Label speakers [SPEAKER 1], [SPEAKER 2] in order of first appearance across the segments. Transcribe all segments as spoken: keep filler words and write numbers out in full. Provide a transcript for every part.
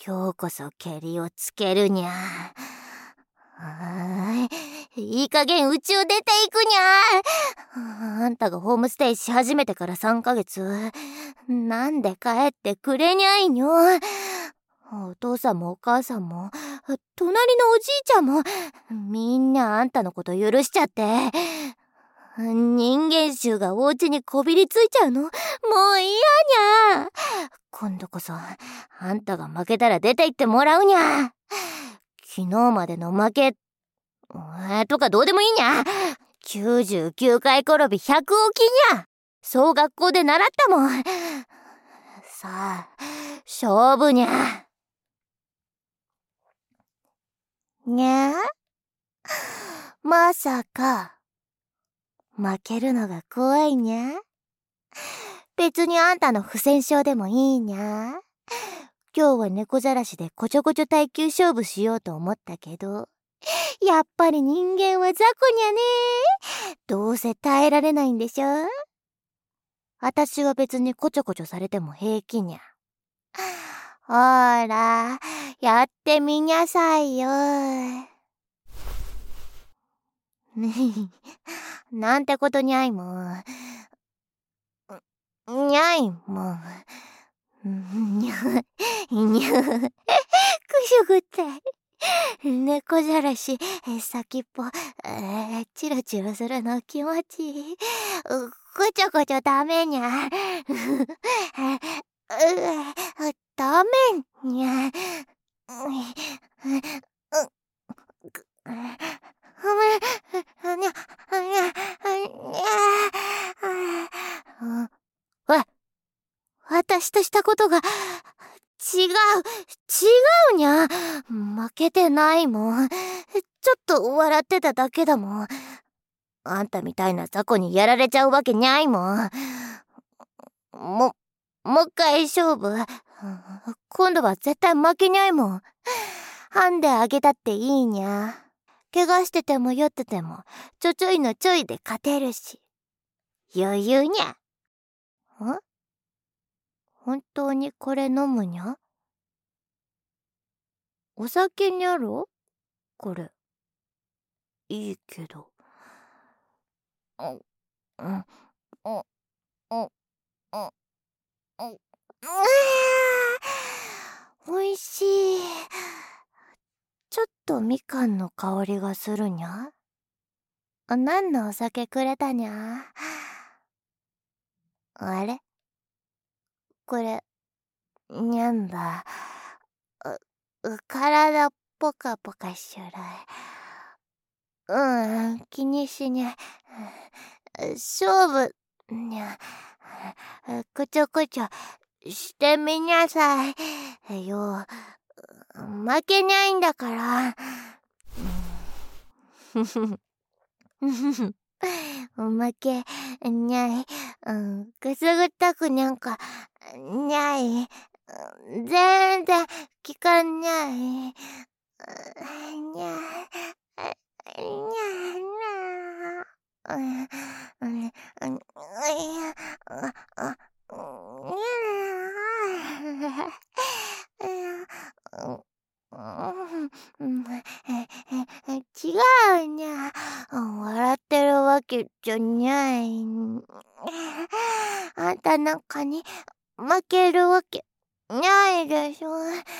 [SPEAKER 1] 今日こそケリをつけるにゃ。あーいい加減家を出ていくにゃ。あんたがホームステイし始めてからさんかげつ、なんで帰ってくれにゃいにょ。お父さんもお母さんも隣のおじいちゃんもみんなあんたのこと許しちゃって、人間臭がお家にこびりついちゃうのもう嫌にゃ。今度こそあんたが負けたら出て行ってもらうにゃ。昨日までの負けとかどうでもいいにゃ。きゅうじゅうきゅうかい転びひゃく起きにゃ。そう学校で習ったもん。さあ勝負にゃ。にゃまさか負けるのが怖いにゃ。別にあんたの不戦勝でもいいにゃ。今日は猫じゃらしでこちょこちょ耐久勝負しようと思ったけど、やっぱり人間は雑魚にゃね。どうせ耐えられないんでしょ。私は別にこちょこちょされても平気にゃ。ほらやってみにゃさいよ。なんてことにゃいもん。にゃいもん。にゃにゃくしゅぐったい。猫じゃらし先っぽ、えー、チロチロするの気持ちいい。こちょこちょダメにゃ。ダメにゃ。わ、私としたことが違う、違うにゃ。負けてないもん。ちょっと笑ってただけだもん。あんたみたいな雑魚にやられちゃうわけにゃいもん。も、もう一回勝負。今度は絶対負けにゃいもん。ハンデあげたっていいにゃ。怪我してても酔っててもちょちょいのちょいで勝てるし余裕にゃ。ん？本当にこれ飲むにゃ？お酒にゃろ？これいいけど。うんうんうんうんうんうん。おいしい。ちょっとみかんの香りがするにゃ。何のお酒くれたにゃ。あれこれにゃんだ。う体ポカポカしゅる。うん、気にしにゃ。勝負にゃ。こちょこちょしてみなさいよ。負けないんだから。おまけにゃい。うん、くすぐったくなんかにゃい。全然効かんにゃい。にゃにゃにゃ。うん、うん、うん、違うにゃ。笑ってるわけじゃない。あんたなんかに負けるわけないでしょ。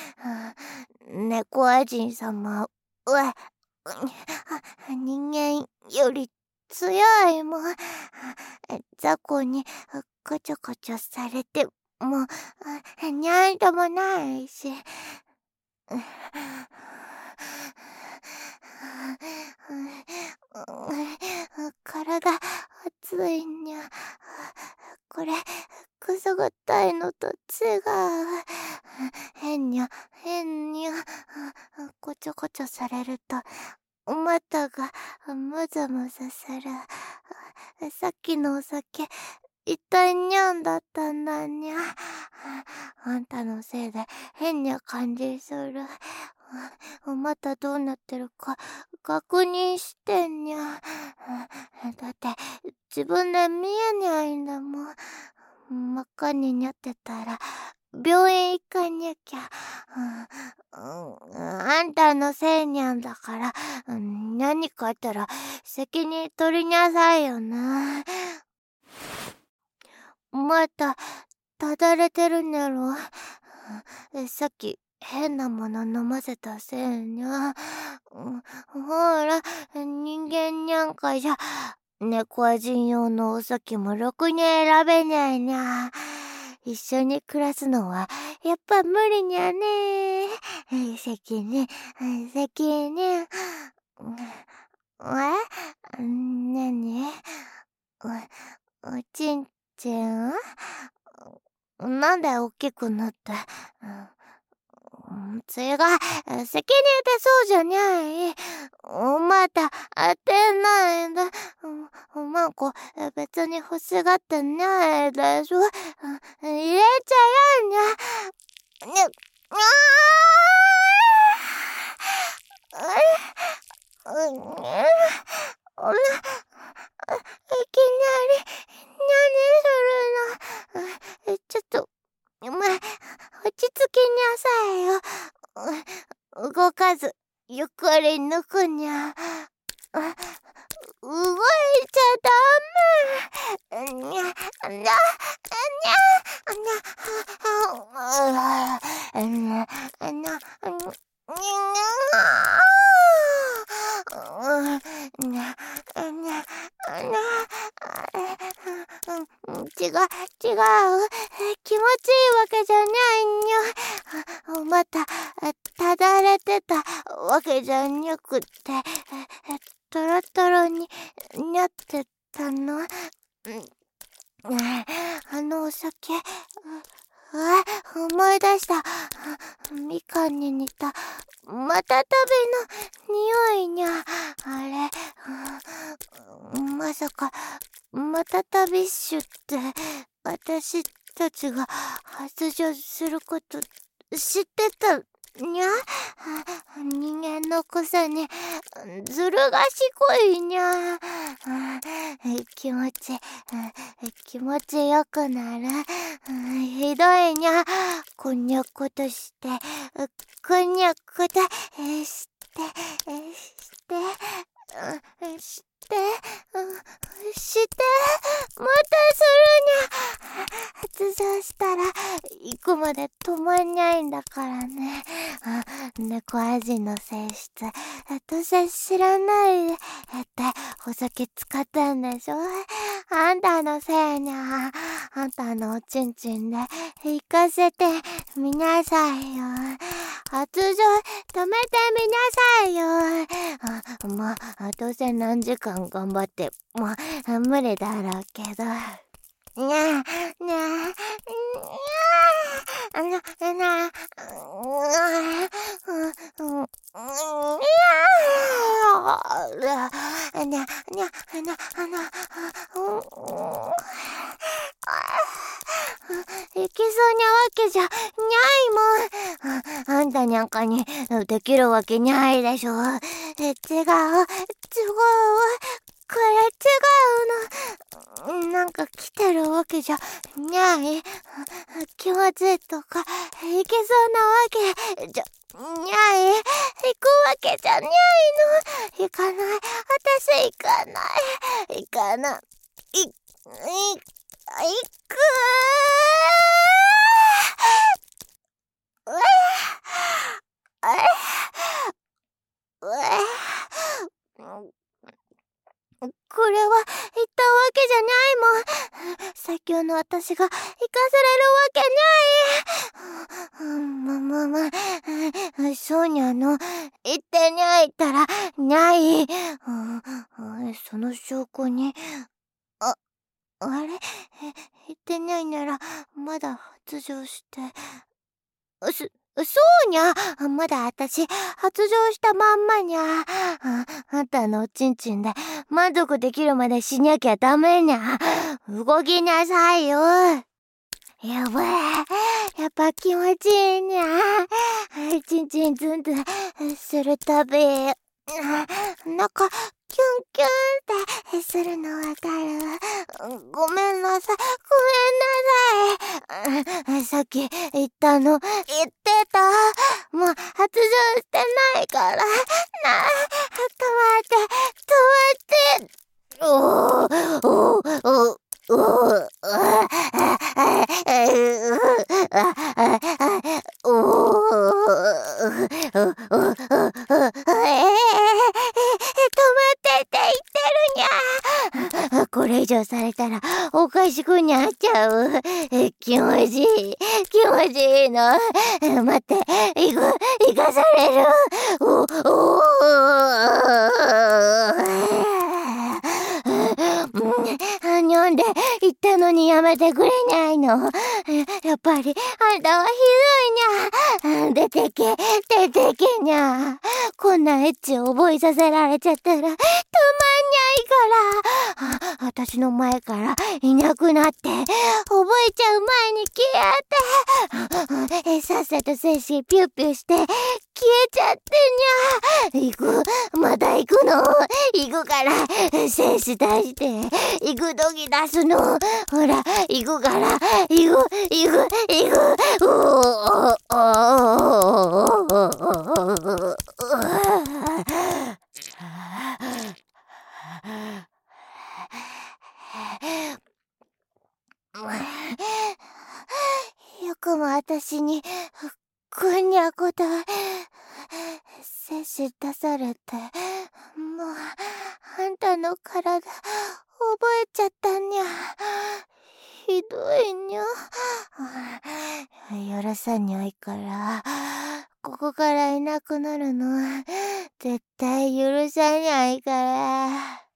[SPEAKER 1] 猫アジン様は人間より強いもん。雑魚にこちょこちょされてもにゃんともないし。体熱いにゃ。これくすぐったいのと違う。変にゃ変にゃ。こちょこちょされると股がむずむずする。さっきのお酒一体にゃんだったんだにゃ。あんたのせいで変にゃ感じする。またどうなってるか確認してんにゃ。だって自分で見えにゃいんだもん。真っ赤ににゃってたら病院行かなきゃ。うんうん、あんたのせいにゃんだから、うん、何かあったら責任取りなさいよな。また、ただれてるんやろ。さっき、変なもの飲ませたせいにゃ。ほら、人間にゃんかじゃ、猫人用のお酒もろくに選べないにゃ。一緒に暮らすのは、やっぱ無理にゃね。責任、責任。えなにお、おちんちんなんで大きくなって。違う、責任ってそうじゃない。まだ当てないんだ。マンコ、別に欲しがってないでしょ。入れちゃやんにゃ。ね、あーうん、いきなり、何するの。ちょっと、ま、落ち着きにゃさいよ。動かず、ゆっくり抜くにゃ。動いちゃダメ。にゃ、にゃ、にゃ、にゃ、にゃ、にゃ、違う、違う。気持ちいいわけじゃないにゃ。また、ただれてたわけじゃにゃくって、トロトロになってたの。あのお酒、あ、思い出した。みかんに似た、またたびの匂いにゃ。あれ、まさか、またたび酒って、私たちが発情すること知ってたにゃ。人間のくせにずる賢いにゃ。気持ち気持ちよくなる。ひどいにゃ。こんにゃくとしてこんにゃくとしてしてしてしてまたするにゃ。発情したら行くまで止まんないんだからね。猫味の性質私知らないってお酒使ったんでしょ。あんたのせいにゃ。あんたのおちんちんで行かせてみなさいよ。発情止めてみなさいよ。あまあどうせ何時間頑張ってもう無理だろうけど。にゃにゃにゃあのなあにゃにゃにゃあの行きそうにゃわけじゃにゃいもん。あんたにゃんかにできるわけにゃいでしょ。違う違うこれ違うの。なんか来てるわけじゃにゃい。気持ちいいとかいけそうなわけじゃにゃい。行くわけじゃにゃいの。行かない。私行かない。行かない。い、い、行くー。うえうえうえこれは言ったわけじゃないもん。最強の私が生かされるわけない。ま、ま、ま、そうにゃの。言ってにゃいたら、にゃい。その証拠に、あ、あれ言ってにゃいなら、まだ発情して。す、そうにゃ。まだ私、発情したまんまにゃ。あ、あんたのおちんちんで満足できるまでしなきゃダメにゃ。動きなさいよ。やばい。やっぱ気持ちいいにゃ。ちんちんずんずんするたび、なんかキュンキュンってするのわかる。ごめんなさい、ごめんなさい。さっき言ったの、言ってた。もう発情してないから。な、止まって、止まって。おー、おー、おー。おー、ああああおー、止まってって言ってるにゃ。これ以上されたらおかしくなっちゃう。気持ちいい、気持ちいいの。待って、行く、行かされる。お、おー。にょんで言ったのにやめてくれないの。やっぱりあんたはひどいにゃ。出てけ、出てけにゃ。こんなエッチ覚えさせられちゃったらたまんないから。私の前からいなくなって覚えちゃう前に消えて、さっさと精子ピュッピュして消えちゃってにゃ。行く、また行くの。行くから精子出して行く時出すの。ほら行くから行く行く行く。おーおーよくも私にこんにゃこと精子出されて、もうあんたの体覚えちゃったにゃ。ひどいにゃ。許さにゃいから、ここからいなくなるの絶対許さにゃいから。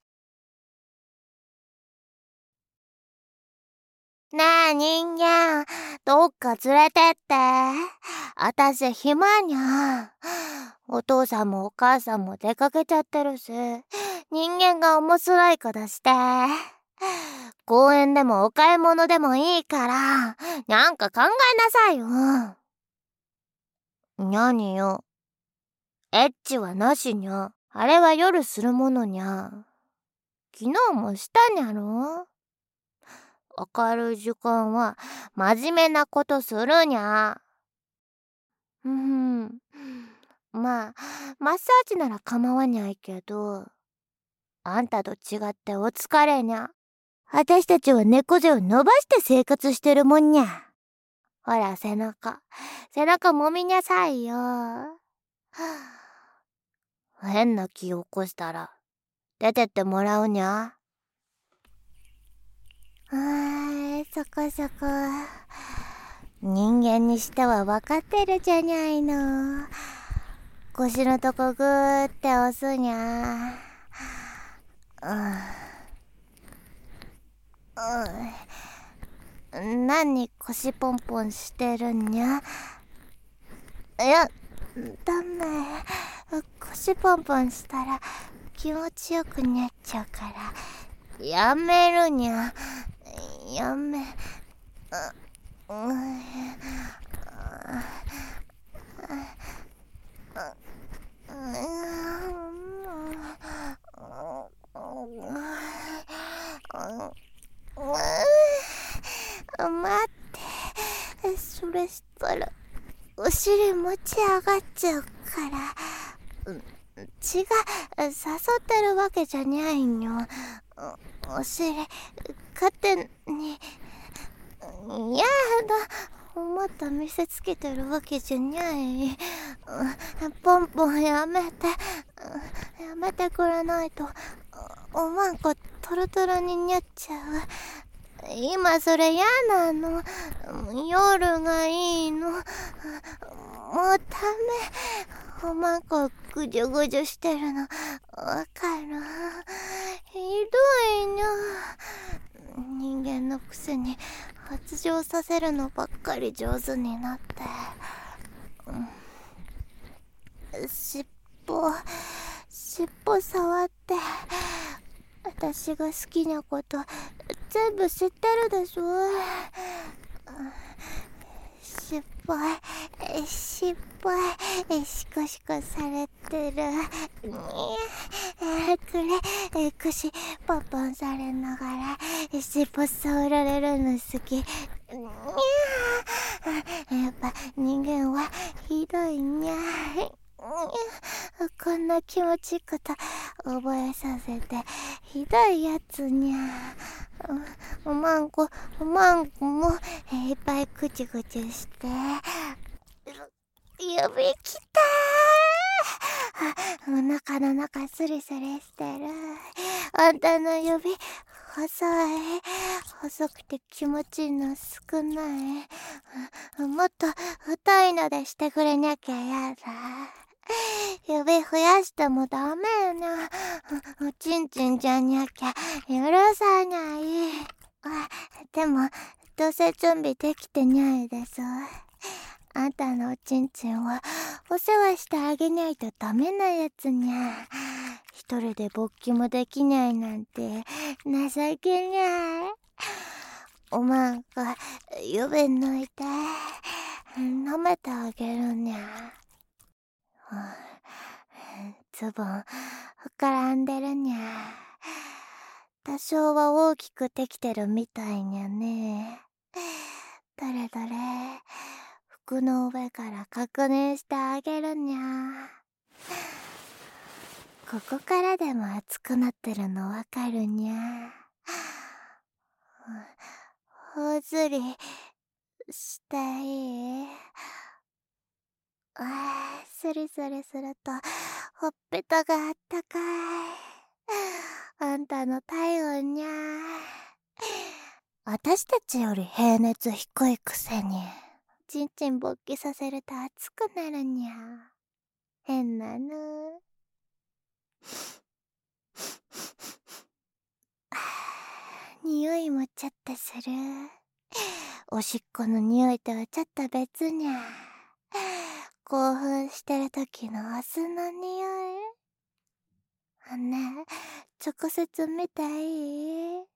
[SPEAKER 1] ねえ人間、どっか連れてって。あたし暇にゃ。お父さんもお母さんも出かけちゃってるし、人間が面白いことして。公園でもお買い物でもいいから、なんか考えなさいよ。何よ。エッチはなしにゃ。あれは夜するものにゃ。昨日もしたにゃろ。明るい時間は真面目なことするにゃ。うん。まあ、マッサージなら構わにゃいけど、あんたと違ってお疲れにゃ。私たちは猫背を伸ばして生活してるもんにゃ。ほら背中、背中もみにゃさいよ。変な気を起こしたら出てってもらうにゃ。あー、そこそこ。人間にしては分かってるじゃないの。腰のとこグーって押すにゃ。うん、うん、何腰ポンポンしてるんにゃ。いや、ダメ。腰ポンポンしたら気持ちよくなっちゃうからやめるにゃ。やめ、うん、うん、待って、それしたらお尻持ち上がっちゃうから。血が誘ってるわけじゃないんよ。お尻勝手にやだ、また見せつけてるわけじゃない。ポンポンやめて、やめてくれないとおまんこトロトロになっちゃう。今それ嫌なの。夜がいいの。もうダメ。おまんこぐじゅぐじゅしてるのわかる。ひどいの。人間のくせに発情させるのばっかり上手になって、うん、尻尾尻尾触って私が好きなこと全部知ってるでしょ。失敗失敗シコシコされてる。 えー、くれ、えー、腰ポンポンされながら尻尾触られるの好き。にゃー、やっぱ人間はひどいにゃー。こんな気持ちいいこと覚えさせてひどいやつにゃー。おまんこおまんこもいっぱいぐちぐちして指きたー。お腹の中スリスリしてる。あんたの指細い、細くて気持ちいいの少ない。もっと太いのでしてくれにゃきゃやだ。指増やしてもダメよな。おちんちんじゃにゃきゃ許さない。でもどうせ準備できてにゃいです。あんたのおちんちんはお世話してあげないとダメなやつにゃ。一人で勃起もできないなんて情けない。おまんが指抜いて舐めてあげるにゃ。ズボン膨らんでるにゃ。多少は大きくできてるみたいにゃね。どれどれ服の上から確認してあげるにゃ。ここからでも熱くなってるのわかるにゃ。ほずりしていい？あー、スリスリするとほっぺたがあったかい。あんたの体温にゃ。私たちより平熱低いくせにちんちん勃起させると熱くなるにゃ。変なの。匂いもちょっとする。おしっこの匂いとはちょっと別にゃ。興奮してる時のオスの匂い。ねえ、直接見ていい？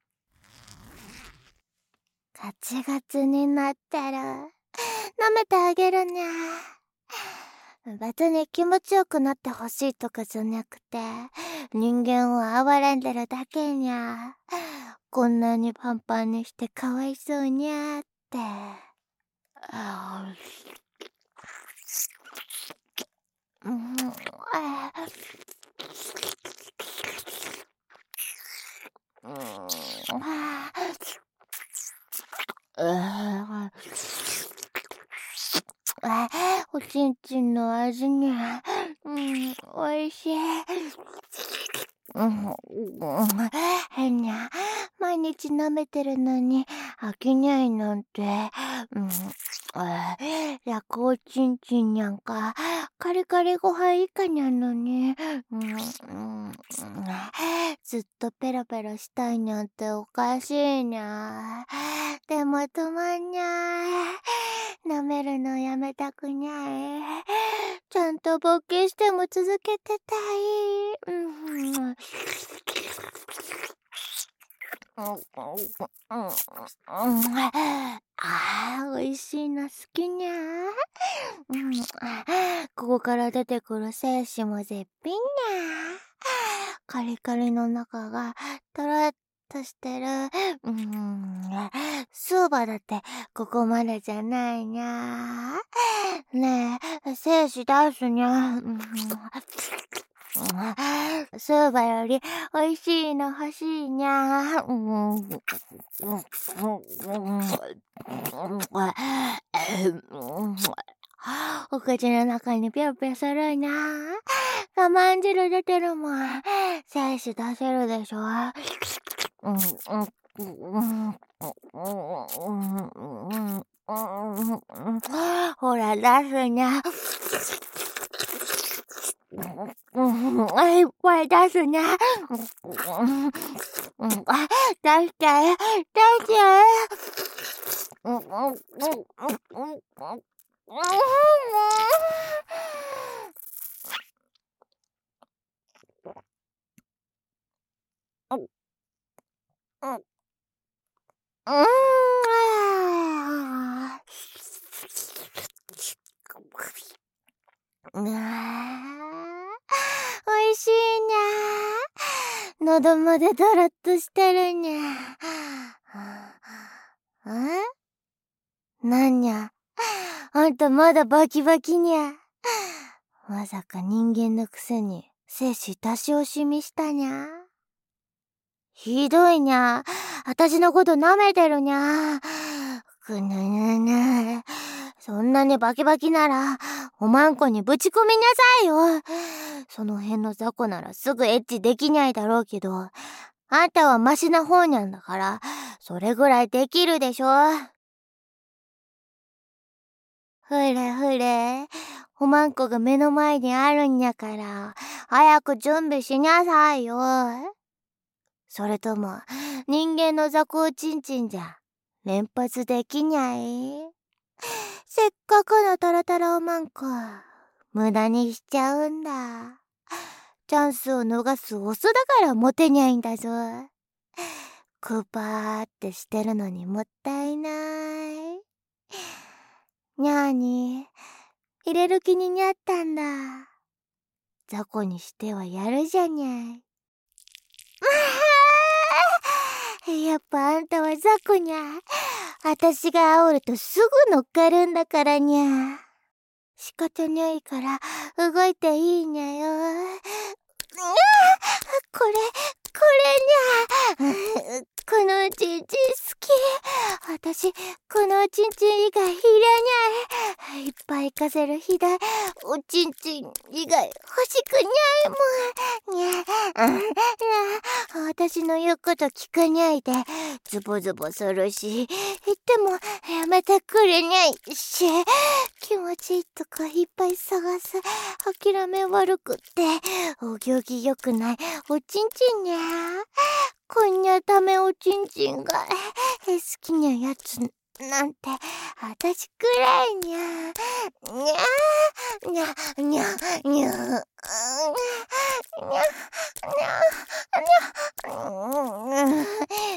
[SPEAKER 1] ガチガチになってる。舐めてあげるにゃ。別に気持ちよくなってほしいとかじゃなくて、人間を哀れんでるだけにゃ。こんなにパンパンにしてかわいそうにゃって。うん、あうん、あああ、おちんちんの味にゃ、うん、おいしい。うん、うん、変にゃ、毎日舐めてるのに飽きないなんて、うん、あ焼くおちんちんにゃんか、カリカリご飯以下にゃんのに、うん、うん、ずっとペロペロしたいにゃんっておかしいにゃ。でも止まんにゃ。舐めるのやめたくにゃい。ちゃんと勃起しても続けてたい。うん。ああ、美味しいの好きにゃ。うん、ここから出てくる精子も絶品にゃ。カリカリの中がとろっとしてる。うん、スーバだってここまでじゃないにゃ。ねえ、精子出すにゃ。うんスーバより美味しいの欲しいにゃ。お口の中にぴょぴょするにゃ。我慢汁出てるもん。精子出せるでしょ。ほら出すにゃ。いっぱい出すにゃ。出して、出して。うわー、おいしいにゃ喉までドロッとしてるにゃ。ん？なんにゃ。あんたまだバキバキにゃ。まさか人間のくせに精子出し惜しみしたにゃ。ひどいにゃ。あたしのこと舐めてるにゃ。くぬぬぬ。そんなにバキバキならおまんこにぶち込みなさいよ。その辺の雑魚ならすぐエッチできないだろうけど、あんたはマシな方にゃんだからそれぐらいできるでしょ。ふれふれ、おまんこが目の前にあるんやから早く準備しなさいよ。それとも人間の雑魚ちんちんじゃ連発できにゃい？せっかくのトロトロおまんこ無駄にしちゃうんだ。チャンスを逃すオスだからモテにゃいんだぞ。クーパーってしてるのにもったいない。にゃーに入れる気になったんだ。雑魚にしてはやるじゃにゃい。やっぱあんたは雑魚にゃ。あたしが煽るとすぐ乗っかるんだからにゃ。仕方ないから動いていいにゃよ。これこれにゃ。このおちんちん好き。あたしこのおちんちん以外いらにゃい。いっぱい稼せる日だ。おちんちん以外欲しくにゃいもん。にゃ。にゃ。あたしの言うこと聞かないでズボズボするし、言ってもやめてくれにゃいし、気持ちいいとこいっぱい探す。諦め悪くってお行儀良くないおちんちんにゃ。こんにゃダメおちんちんが好きなやつなんてあたしくらいにゃ。にゃにゃにゃにゃにゃにゃにゃ。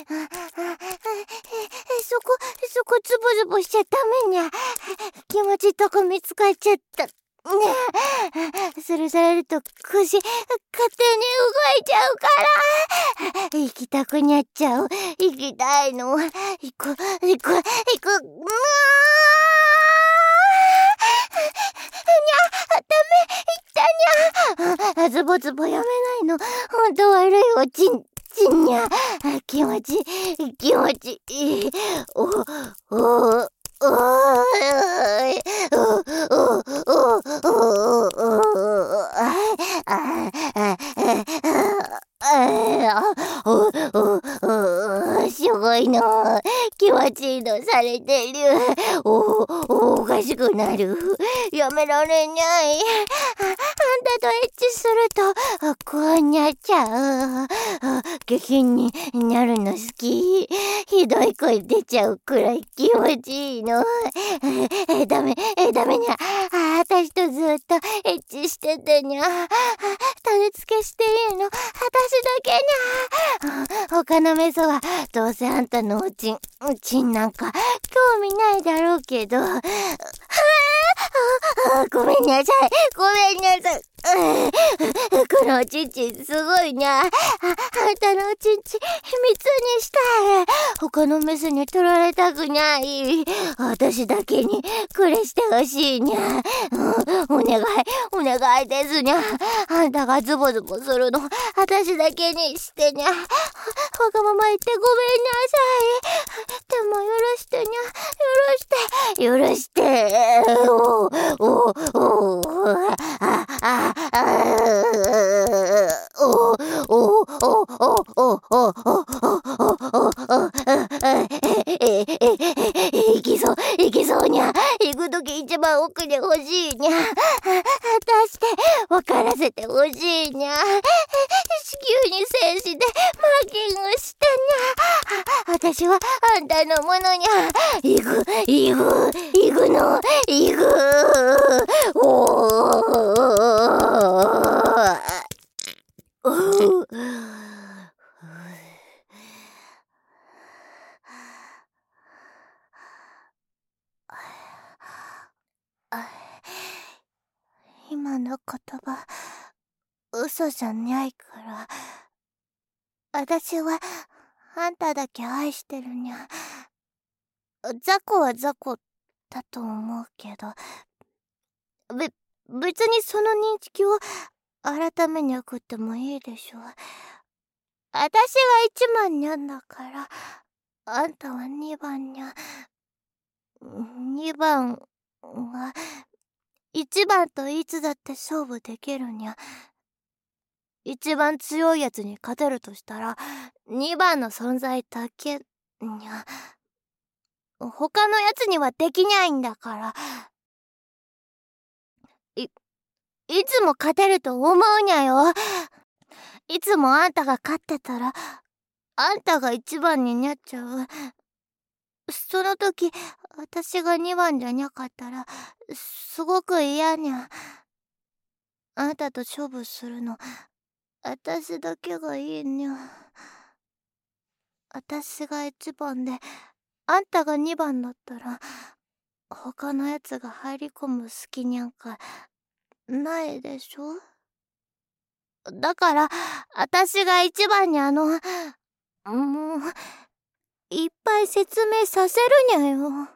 [SPEAKER 1] そこそこズボズボしちゃダメにゃ。気持ちいいとこ見つかっちゃった。それされると腰勝手に動いちゃうから行きたくなっちゃう。行きたいの。行く行く行く。うわーにゃダメ行ったにゃ。ズボズボやめないの。ほんと悪いおちんちんにゃ。気持ちいい気持ちいい。おおおーいおおおおおおおおすごいの。気持ちいいのされてる。おおかしくなる。やめられない。あんたとエッチするとこうなっちゃう。下品になるの好き。ひどい声出ちゃうくらい気持ちいいの。え、ダメ、え、ダメにゃ。あ、あたしとずっとエッチしててにゃ。種付けしていいの。あたしだけにゃ。他のメソはどうせあんたのおちん、おちんなんか興味ないだろうけど。はあ、ごめんなさい。ごめんなさい。このおちんちんすごいにゃ。あ、あんたのおちんちん秘密にしたい。他のメスに取られたくない。私だけにこれしてほしいにゃ。うん、お願い、お願いですにゃ。あんたがズボズボするの私だけにしてにゃ。わがまま言ってごめんなさい。でも許してにゃ。許して。許して。おおおあああおおおおおおおおおえええ行きそう行きそうにゃ。行くとき一番奥で欲しいにゃ。果たして分からせて欲しいにゃ。子宮に精子でマーキングしてにゃ。私はあんたのものにゃ。行く行く行くの行く。おお今の言葉嘘じゃないから私はあんただけ愛してるにゃ。雑魚は雑魚だと思うけど、べ、別にその認識を改めにゃくってもいいでしょ。私が一番にゃんだから、あんたは二番にゃ。二番は、一番といつだって勝負できるにゃ。一番強いやつに勝てるとしたら、二番の存在だけにゃ。他のやつにはできないんだから。い、いつも勝てると思うにゃよ。いつもあんたが勝ってたら、あんたが一番になっちゃう。その時、私が二番じゃにゃかったら、すごく嫌にゃ。あんたと勝負するの、私だけがいいにゃ。私が一番で、あんたが二番だったら、他のやつが入り込む隙にゃんか、ないでしょ？だから、私が一番にあの、もう、いっぱい説明させるにゃよ。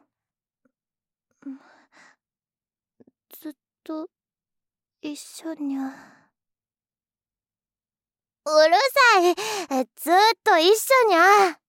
[SPEAKER 1] ずっと、一緒にゃ。うるさい。ずっと一緒にゃ。